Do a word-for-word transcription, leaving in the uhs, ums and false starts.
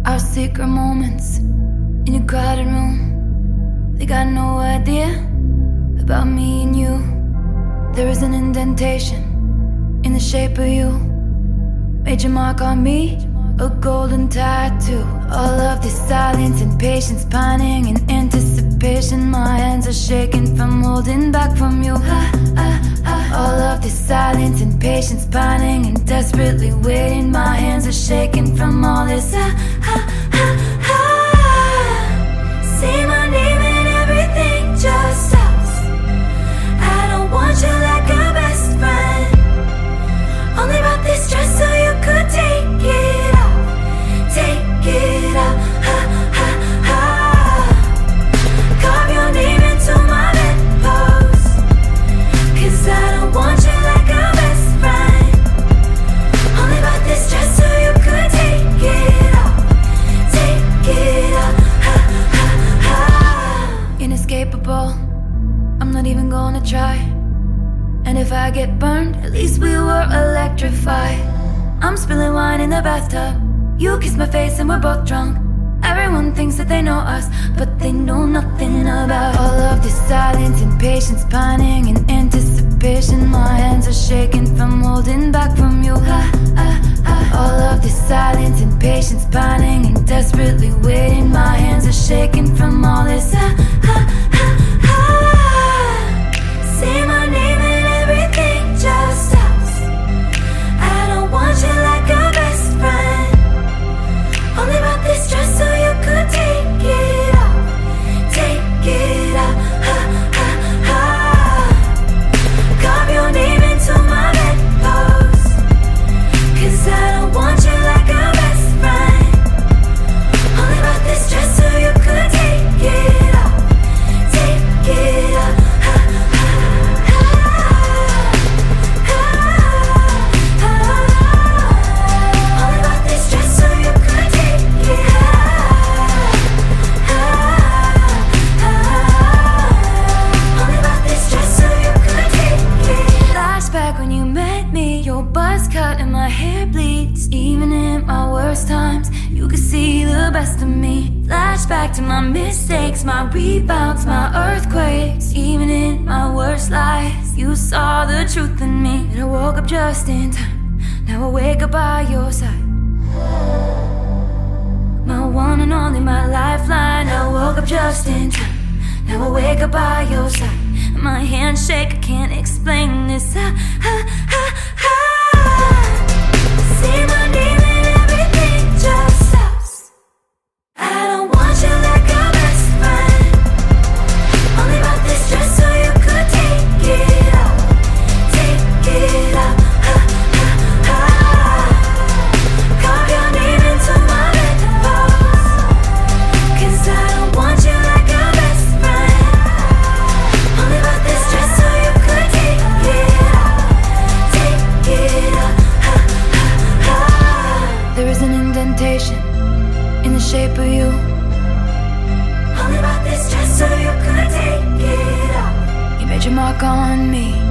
Our secret moments in a crowded room, they got no idea about me and you. There is an indentation in the shape of you. Made your mark on me, a golden tattoo. All of this silence and patience, pining in anticipation. My hands are shaking from holding back from you. Ah, ah, ah. All of this silence and patience, pining and desperately waiting. My hands are shaking from all this. Ah, ah, ah, ah. Say my name and everything just stops. I don't want you like a best friend. Only brought this dress so you could take it off. Take it off. Ha, ha, ha. Carve your name into my bedpost. Cause I don't want you like a best friend. Only bought this dress so you could take it off. Take it off. Ha, ha, ha. Inescapable, I'm not even gonna try. And if I get burned, at least we were electrified. I'm spilling wine in the bathtub. You kiss my face and we're both drunk. Everyone thinks that they know us, but they know nothing about all of this silence and patience, pining in anticipation. My hands are shaking from holding back from you. Ah, ah, ah. All of this silence and patience, pining and desperately waiting. My hands are shaking from all this. Ah, ah, ah, ah. Say my name and everything just stops. I don't want you like a best friend. Only bought this dress so you could take it off. Take it off. Ha, ha, ha. Carve your name into my bedpost. Cause I don't want you like a best friend. Only bought this dress so you could take it off. Take it off. Ha, ha, ha, ha, ha. Only bought this dress so you could take it off. Only bought this dress so you could take it. Flashback when you met me, your buzz cut and my hair bleeds. Even in my worst times, you could see the best of me. Flashback to my mistakes, my rebounds, my earthquakes. Even in my worst lies, you saw the truth in me. And I woke up just in time. Now I wake up by your side. My one and only, my lifeline. I woke up just in time. Now I wake up by your side. My hands shake, I can't explain this. Ah, ah, ah, ah. Say my name and everything just stops. I don't want you like a best friend. Only bought this dress so you could take it off. Take it off. Ha, ha, ha. Carve your name into my bedpost. Cause I don't want you like a best friend. Only bought this dress so you could take it off. Take it off. Ha, ha, ha. There is an indentation in the shape of you. Only bought this dress so you could take it off. You made your mark on me.